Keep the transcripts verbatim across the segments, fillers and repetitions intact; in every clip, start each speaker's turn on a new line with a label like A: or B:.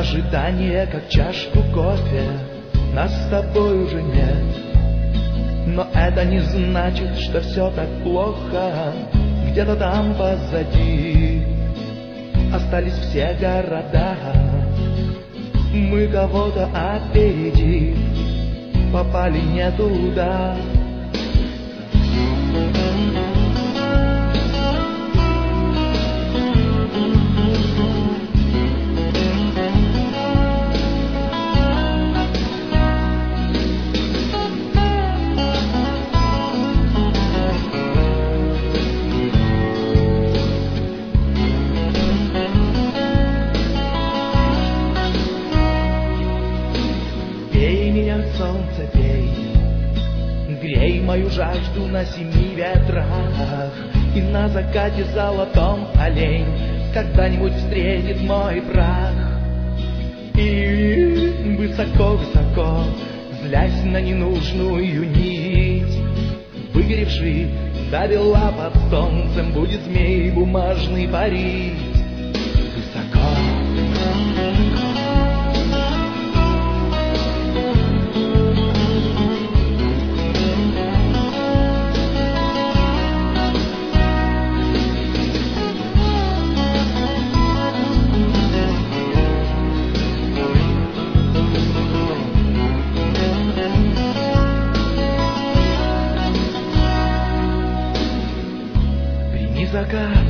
A: ожидание, как чашку кофе, нас с тобой уже нет. Но это не значит, что все так плохо. Где-то там позади остались все города. Мы кого-то опередив, попали не туда. Солнце, пей, грей мою жажду на семи ветрах, и на закате золотом олень когда-нибудь встретит мой прах. И высоко-высоко, злясь на ненужную нить, выгоревший до бела под солнцем, будет змей бумажный парить. Высоко. Закат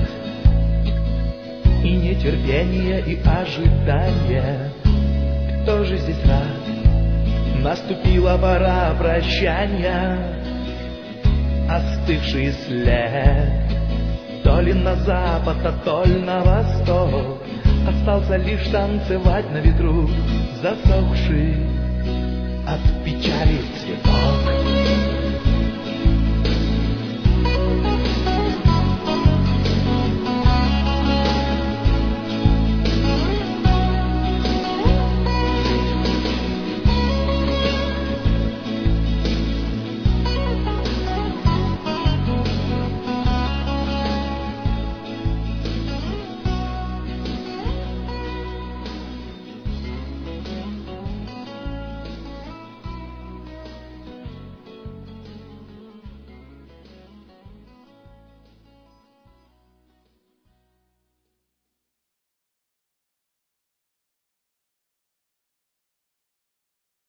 A: и нетерпение, и ожидание. Кто же здесь рад? Наступила пора прощания. Остывший след, то ли на запад, а то ли на восток, остался лишь танцевать на ветру, засохший от печали цветов.